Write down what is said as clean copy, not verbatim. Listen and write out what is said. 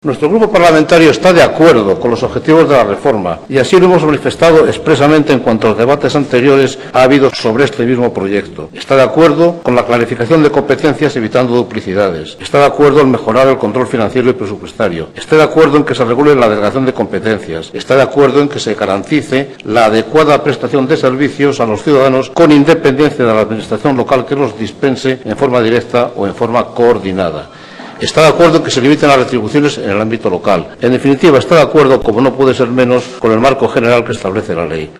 Nuestro grupo parlamentario está de acuerdo con los objetivos de la reforma y así lo hemos manifestado expresamente en cuanto a los debates anteriores ha habido sobre este mismo proyecto. Está de acuerdo con la clarificación de competencias evitando duplicidades. Está de acuerdo en mejorar el control financiero y presupuestario. Está de acuerdo en que se regule la delegación de competencias. Está de acuerdo en que se garantice la adecuada prestación de servicios a los ciudadanos con independencia de la administración local que los dispense en forma directa o en forma coordinada. Está de acuerdo en que se limiten las retribuciones en el ámbito local. En definitiva, está de acuerdo, como no puede ser menos, con el marco general que establece la ley.